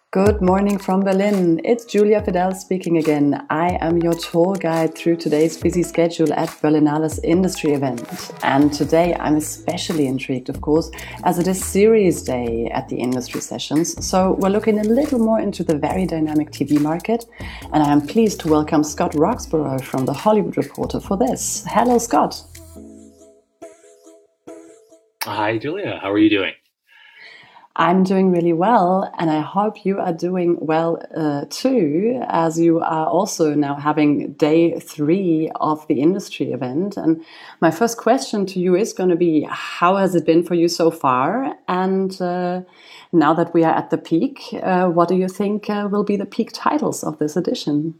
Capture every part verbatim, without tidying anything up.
Good morning from Berlin. It's Julia Fidel speaking again. I am your tour guide through today's busy schedule at Berlinale's industry event. And today I'm especially intrigued, of course, as it is series day at the industry sessions. So we're looking a little more into the very dynamic T V market. And I am pleased to welcome Scott Roxborough from The Hollywood Reporter for this. Hello, Scott. Hi, Julia. How are you doing? I'm doing really well, and I hope you are doing well uh, too, as you are also now having day three of the industry event. And my first question to you is going to be, how has it been for you so far? And uh, now that we are at the peak, uh, what do you think uh, will be the peak titles of this edition?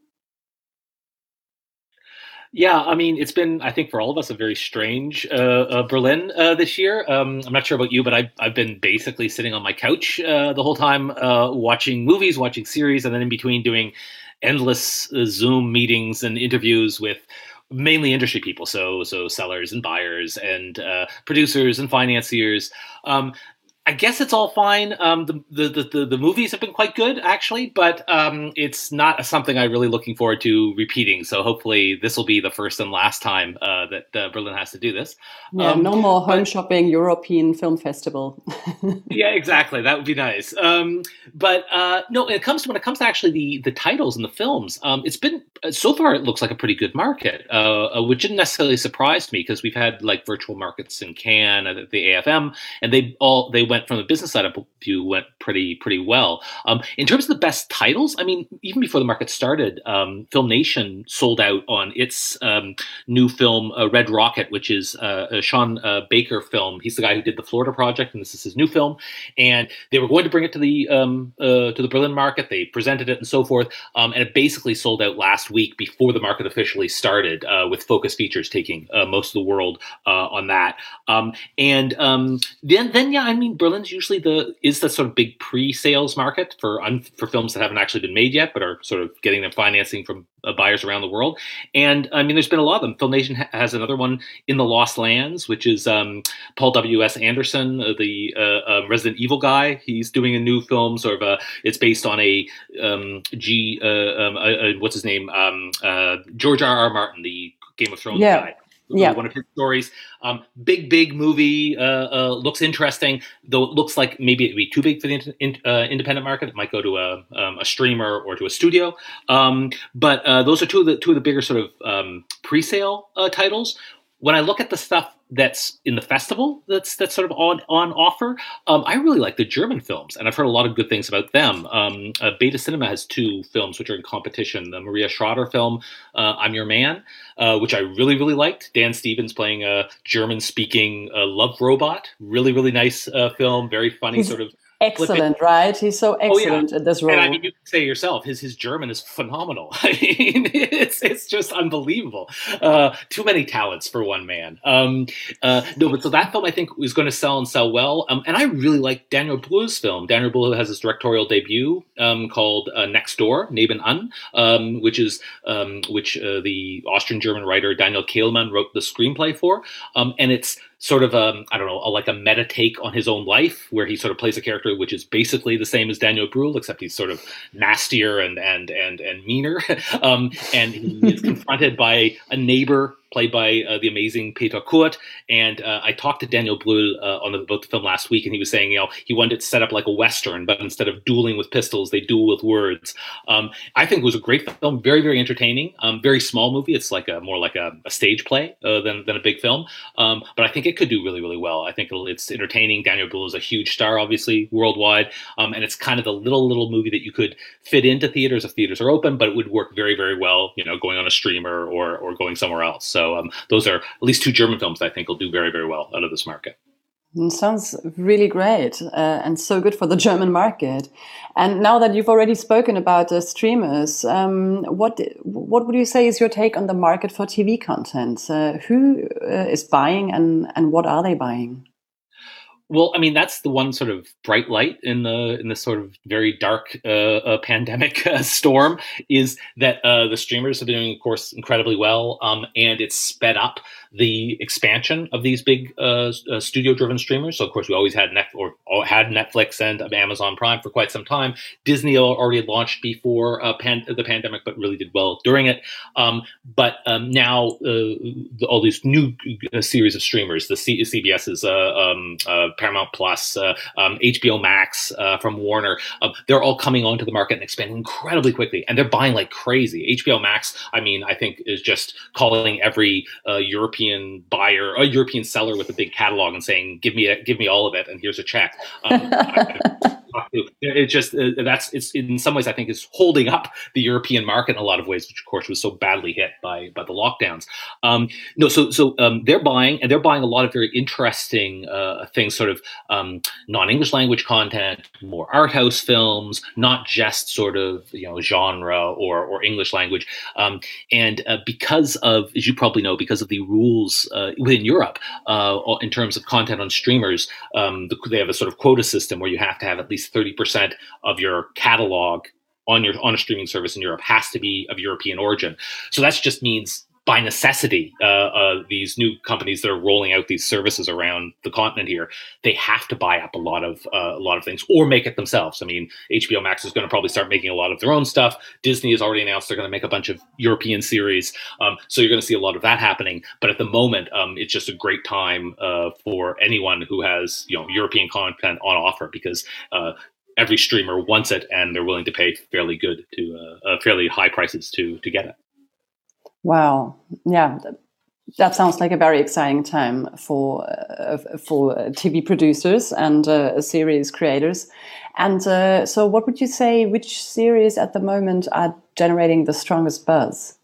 Yeah, I mean, it's been, I think, for all of us, a very strange uh, uh, Berlin uh, this year. Um, I'm not sure about you, but I've, I've been basically sitting on my couch uh, the whole time, uh, watching movies, watching series, and then in between doing endless uh, Zoom meetings and interviews with mainly industry people, so so sellers and buyers and uh, producers and financiers. Um, I guess it's all fine. Um, the, the the the movies have been quite good, actually, but um, it's not something I'm really looking forward to repeating. So hopefully, this will be the first and last time uh, that uh, Berlin has to do this. Yeah, Um, no more home but shopping European Film Festival. yeah, exactly. That would be nice. Um, but uh, no, it comes to when it comes to actually the the titles and the films. Um, it's been so far. It looks like a pretty good market, uh, uh, which didn't necessarily surprise me because we've had like virtual markets in Cannes at the A F M, and they all they went from the business side of view went pretty pretty well. Um, in terms of the best titles, I mean, even before the market started, um, Film Nation sold out on its um, new film uh, Red Rocket, which is uh, a Sean uh, Baker film. He's the guy who did the Florida Project, and this is his new film. And they were going to bring it to the um, uh, to the Berlin market. They presented it and so forth, um, and it basically sold out last week before the market officially started, uh, with Focus Features taking uh, most of the world uh, on that. Um, and um, then, then, yeah, I mean, Berlin's usually the is the sort of big pre-sales market for un, for films that haven't actually been made yet, but are sort of getting their financing from uh, buyers around the world. And I mean, there's been a lot of them. Film Nation ha- has another one in the Lost Lands, which is um, Paul W S. Anderson, uh, the uh, uh, Resident Evil guy. He's doing a new film, sort of a. It's based on a um, G. Uh, um, uh, uh, what's his name? Um, uh, George R. R. Martin, the Game of Thrones Yeah, guy. yeah. One of his stories. Um, big, big movie. Uh, uh, looks interesting, though. It looks like maybe it'd be too big for the in, in, uh, independent market. It might go to a, um, a streamer or to a studio. Um, but uh, those are two of the two of the bigger sort of um, pre-sale uh, titles. When I look at the stuff that's in the festival, that's that's sort of on on offer, um, I really like the German films, and I've heard a lot of good things about them. Um, uh, Beta Cinema has two films which are in competition: the Maria Schrader film, uh, "I'm Your Man," uh, which I really really liked. Dan Stevens playing a German-speaking uh, love robot, really really nice uh, film, very funny, He's sort of flippant. excellent, right? He's so Oh yeah, excellent in this and I mean, role. you can say yourself, his his German is phenomenal. I mean, it's it's just unbelievable. Uh, too many talents for one man. Um, uh, no, but so that film I think is going to sell and sell well. Um, and I really like Daniel Brühl's film. Daniel Brühl has his directorial debut um, called uh, Next Door, Nebenan, um, which is um, which uh, the Austrian German writer Daniel Kehlmann wrote the screenplay for, um, and it's sort of um I don't know a, like a meta take on his own life, where he sort of plays a character which is basically the same as Daniel Brühl, except he's sort of nastier and and and and meaner. um, and he is confronted by a neighbor played by uh, the amazing Peter Kurt. And uh, I talked to Daniel Brühl uh, on the, about the film last week, and he was saying, you know, he wanted it to set up like a Western, but instead of dueling with pistols, they duel with words. Um, I think it was a great film, very, very entertaining, um, very small movie. It's like a more like a, a stage play uh, than, than a big film. Um, but I think it could do really, really well. I think it'll, it's entertaining. Daniel Brühl is a huge star, obviously, worldwide. Um, and it's kind of the little, little movie that you could fit into theaters if theaters are open, but it would work very, very well, you know, going on a streamer or, or going somewhere else. So So um, those are at least two German films that I think will do very, very well out of this market. It sounds really great uh, and so good for the German market. And now that you've already spoken about the streamers, um, what what would you say is your take on the market for T V content? Uh, who uh, is buying and, and what are they buying? Well, I mean, that's the one sort of bright light in the in this sort of very dark uh, uh, pandemic uh, storm, is that uh, the streamers have been doing, of course, incredibly well, um, and it's sped up the expansion of these big uh, uh, studio-driven streamers. So, of course, we always had Net or, or had Netflix and Amazon Prime for quite some time. Disney already launched before uh, pan- the pandemic, but really did well during it. Um, but um, now uh, the, all these new uh, series of streamers, the C- CBS's uh, um, uh, Paramount Plus, uh, um, H B O Max uh, from Warner, uh, they're all coming onto the market and expanding incredibly quickly, and they're buying like crazy. H B O Max, I mean, I think is just calling every uh, European buyer, a European seller with a big catalog, and saying, "Give me, a, give me all of it, and here's a check." Um, it just uh, that's it's in some ways I think is holding up the European market in a lot of ways, which of course was so badly hit by by the lockdowns. Um, no, so so um, they're buying, and they're buying a lot of very interesting uh, things, sort of um, non-English language content, more art house films, not just sort of you know genre or or English language. Um, and uh, because of, as you probably know, because of the rules uh, within Europe uh, in terms of content on streamers, um, the, they have a sort of quota system where you have to have at least thirty percent of your catalog on your on a streaming service in Europe has to be of European origin. So that just means, by necessity, uh, uh, these new companies that are rolling out these services around the continent here, they have to buy up a lot of uh, a lot of things or make it themselves. I mean, H B O Max is going to probably start making a lot of their own stuff. Disney has already announced they're going to make a bunch of European series. Um, so you're going to see a lot of that happening. But at the moment, um, it's just a great time uh, for anyone who has you know European content on offer, because uh, every streamer wants it, and they're willing to pay fairly good to uh, uh, fairly high prices to to get it. Wow, yeah, that sounds like a very exciting time for uh, for T V producers and uh, series creators. And uh, so, what would you say? Which series at the moment are generating the strongest buzz?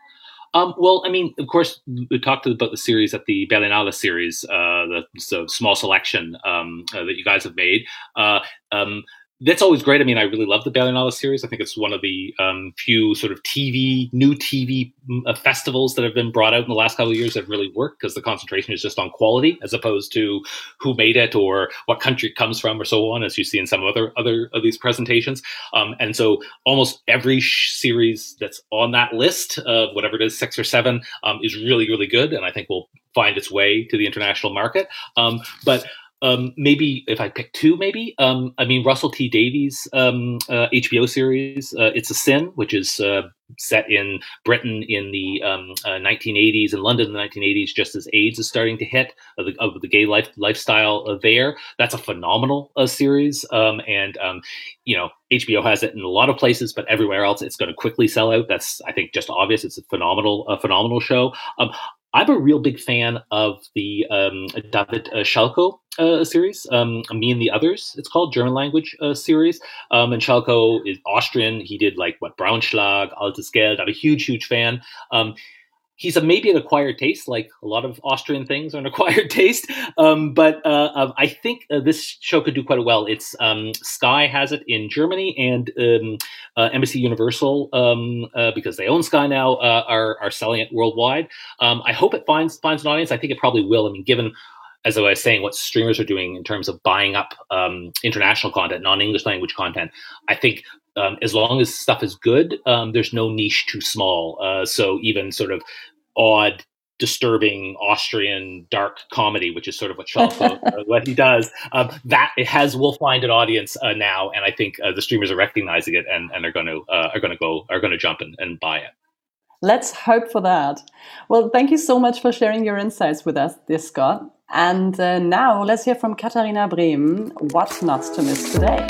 Um, well, I mean, of course, we talked about the series at the Berlinale series, uh, the so small selection um, uh, that you guys have made. Uh, um, That's always great. I mean, I really love the Berlinale series. I think it's one of the um, few sort of T V, new T V uh, festivals that have been brought out in the last couple of years that have really worked, because the concentration is just on quality as opposed to who made it or what country it comes from or so on, as you see in some other other of these presentations. Um, and so almost every sh- series that's on that list, uh, whatever it is, six or seven, um, is really, really good, and I think will find its way to the international market. Um, but Um, maybe if I pick two, maybe, um, I mean, Russell T Davies' um, uh, H B O series, uh, It's a Sin, which is uh, set in Britain in the um, uh, nineteen eighties and London in the nineteen eighties, just as AIDS is starting to hit of the, of the gay life lifestyle uh, there. That's a phenomenal uh, series. Um, and, um, you know, H B O has it in a lot of places, but everywhere else it's going to quickly sell out. That's, I think, just obvious. It's a phenomenal, a phenomenal show. Um, I'm a real big fan of the um, David uh, Schalko uh, series, um, Me and the Others, it's called, German language uh, series. Um, and Schalko is Austrian. He did like what Braunschlag, Altes Geld. I'm a huge, huge fan. Um, He's a, maybe an acquired taste, like a lot of Austrian things are an acquired taste. Um, but uh, uh, I think uh, this show could do quite well. It's um, Sky has it in Germany, and um, uh, Embassy Universal, um, uh, because they own Sky now, uh, are are selling it worldwide. Um, I hope it finds finds an audience. I think it probably will. I mean, given, as I was saying, what streamers are doing in terms of buying up um, international content, non-English language content, I think um, as long as stuff is good, um, there's no niche too small. Uh, so even sort of odd, disturbing Austrian dark comedy, which is sort of what Schalko, uh, what he does, um, that it has will find an audience uh, now, and I think uh, the streamers are recognizing it and, and are going to uh, are going to go are going to jump and, and buy it. Let's hope for that. Well, thank you so much for sharing your insights with us, dear Scott. And uh, now let's hear from Katharina Brehm, what's not to miss today.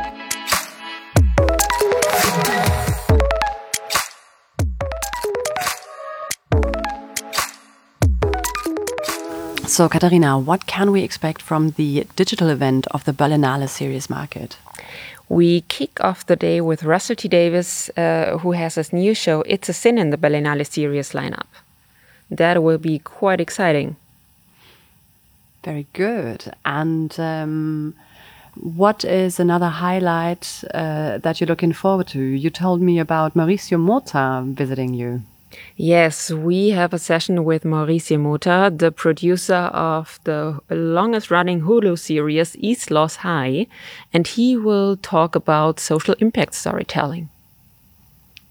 So, Katharina, what can we expect from the digital event of the Berlinale series market? We kick off the day with Russell T Davies, uh, who has his new show, It's a Sin, in the Berlinale series lineup. That will be quite exciting. Very good. And um, what is another highlight uh, that you're looking forward to? You told me about Mauricio Mota visiting you. Yes, we have a session with Mauricio Mota, the producer of the longest-running Hulu series East Los High, and he will talk about social impact storytelling.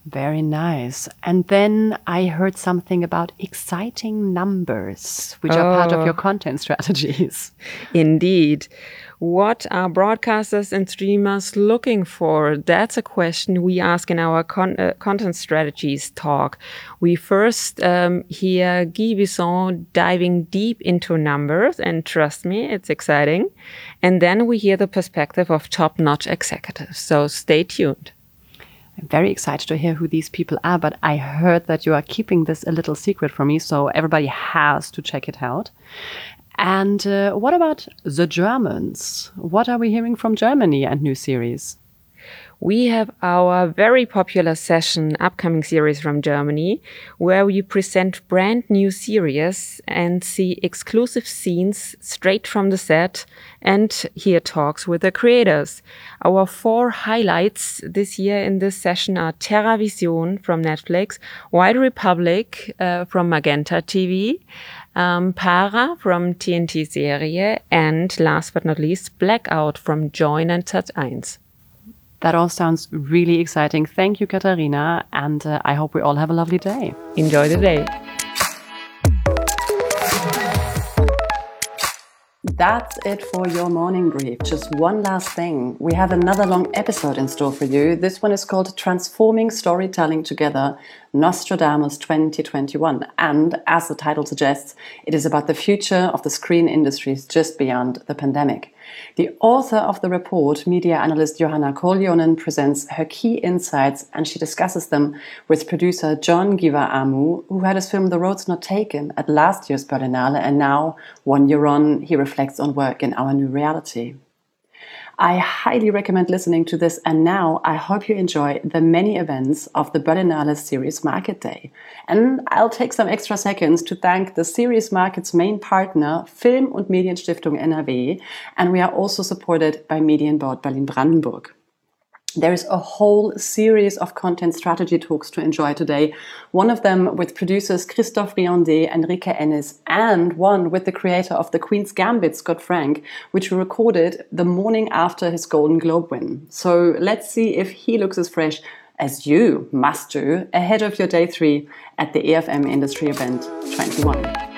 Very nice. And then I heard something about exciting numbers, which oh. are part of your content strategies. Indeed. What are broadcasters and streamers looking for? That's a question we ask in our con uh, content strategies talk. We first um, hear Guy Bisson diving deep into numbers, and trust me, it's exciting. And then we hear the perspective of top-notch executives. So stay tuned. I'm very excited to hear who these people are, but I heard that you are keeping this a little secret from me, so everybody has to check it out. And uh, what about the Germans? What are we hearing from Germany and new series? We have our very popular session, upcoming series from Germany, where we present brand new series and see exclusive scenes straight from the set and hear talks with the creators. Our four highlights this year in this session are TerraVision from Netflix, Wild Republic uh, from Magenta T V, um, Para from T N T Serie, and last but not least, Blackout from Joyn and Sat eins. That all sounds really exciting. Thank you, Katharina, and uh, I hope we all have a lovely day. Enjoy the day. That's it for your morning brief. Just one last thing. We have another long episode in store for you. This one is called Transforming Storytelling Together, Nostradamus twenty twenty-one. And as the title suggests, it is about the future of the screen industries just beyond the pandemic. The author of the report, media analyst Johanna Koljonen, presents her key insights, and she discusses them with producer John Giva-Amu, who had his film The Road's Not Taken at last year's Berlinale, and now, one year on, he reflects on work in our new reality. I highly recommend listening to this, and now I hope you enjoy the many events of the Berlinale Series Market Day. And I'll take some extra seconds to thank the Series Market's main partner, Film- und Medienstiftung N R W, and we are also supported by Medienbord Berlin-Brandenburg. There is a whole series of content strategy talks to enjoy today, one of them with producers Christophe Riendet and Rika Ennis, and one with the creator of The Queen's Gambit, Scott Frank, which we recorded the morning after his Golden Globe win. So let's see if he looks as fresh as you must do ahead of your day three at the E F M Industry Event twenty-one.